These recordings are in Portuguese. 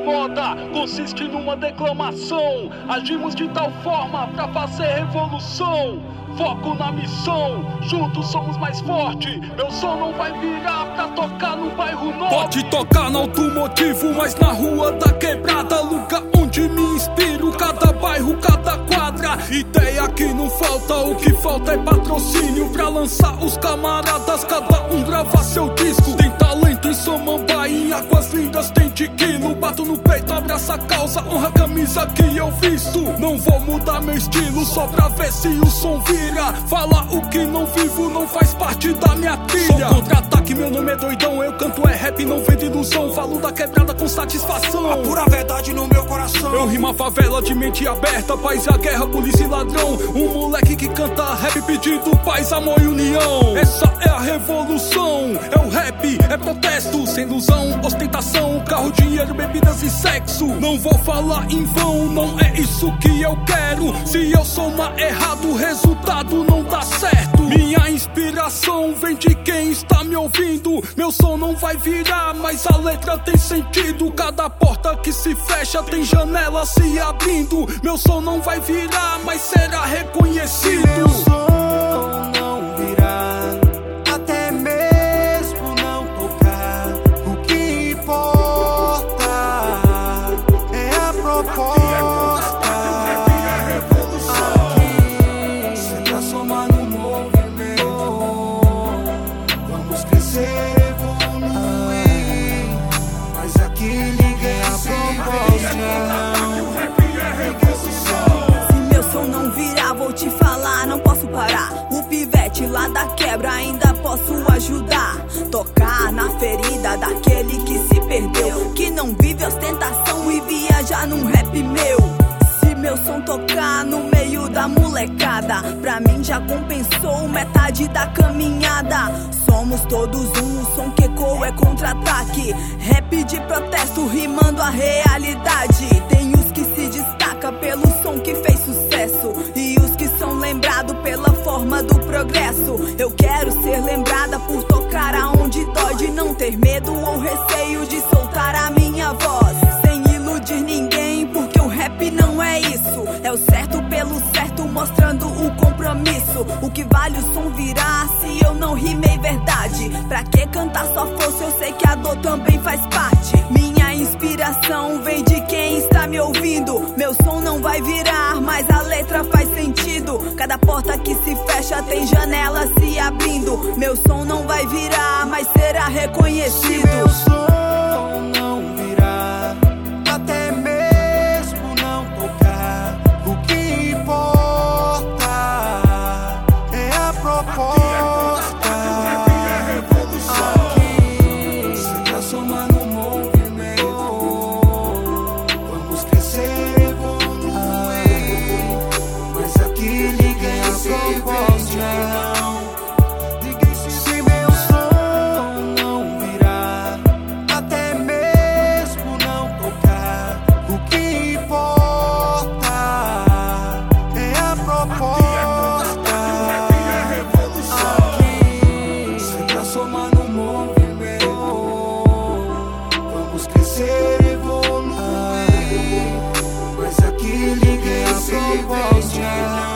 moda consiste numa declamação. Agimos de tal forma pra fazer revolução. Foco na missão, juntos somos mais fortes. Meu som não vai virar pra tocar no bairro norte. Pode tocar no automotivo, mas na rua da quebrada, lugar onde me inspiro, cada bairro, cada quadra. Ideia que não falta, o que falta é patrocínio pra lançar os camaradas, cada um gravar seu disco. Tem talento em Samambaia, em Águas Lindas tem Tiquilo. Bato no peito, abraça a causa, honra a camisa que eu visto. Não vou mudar meu estilo só pra ver se o som vira. Fala o que não vivo não faz parte da minha trilha. Sou contra-ataque, meu nome é doidão. Eu canto é rap, não vendo ilusão. Falo da quebrada com satisfação. A pura verdade no meu coração. Eu rimo a favela de mente aberta. Paz e a guerra, polícia e ladrão. Um moleque que canta rap pedindo paz, amor e união. Essa é a revolução. É o rap, é protesto. Sem ilusão, ostentação, carro, dinheiro, bebidas e sexo. Não vou falar em vão, não é isso que eu quero. Se eu somar errado, o resultado não dá certo. Minha inspiração vem de quem está me ouvindo. Meu som não vai virar, mas a letra tem sentido. Cada porta que se fecha tem janela se abrindo. Meu som não vai virar, mas será reconhecido. Meu som não virar, até mesmo não tocar. O que importa é a proposta. Te falar, não posso parar. O pivete lá da quebra ainda posso ajudar. Tocar na ferida daquele que se perdeu, que não vive ostentação e viaja num rap meu. Se meu som tocar no meio da molecada, pra mim já compensou metade da caminhada. Somos todos um, o som que ecoa é contra-ataque. Rap de protesto rimando a realidade. Tem os que se destacam pelo som que fez sucesso e os que são lembrados pela forma do progresso. Eu quero ser lembrada por tocar aonde dói, de não ter medo ou receio de soltar a minha voz, sem iludir ninguém, porque o rap não é isso. É o certo pelo certo, mostrando o compromisso. O que vale o som virar se eu não rimei verdade? Pra que cantar só força? Eu sei que a dor também faz parte. Minha inspiração vem de quem está me ouvindo. Meu som não vai virar, mas a letra faz sentido. Cada porta que se fecha tem janela se abrindo. Meu som não vai virar, mas será reconhecido. Meu som não virar, até mesmo não tocar. O que importa é a proposta. Se meu som não virar, até mesmo não tocar, o que importa é a proposta. Aqui se transforma no movimento. Vamos crescer, evoluir, mas aqui ninguém se vende.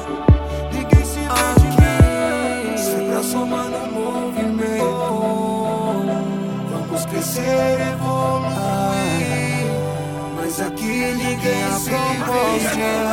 Somando o movimento, vamos crescer, evoluir, mas aqui ninguém se vende.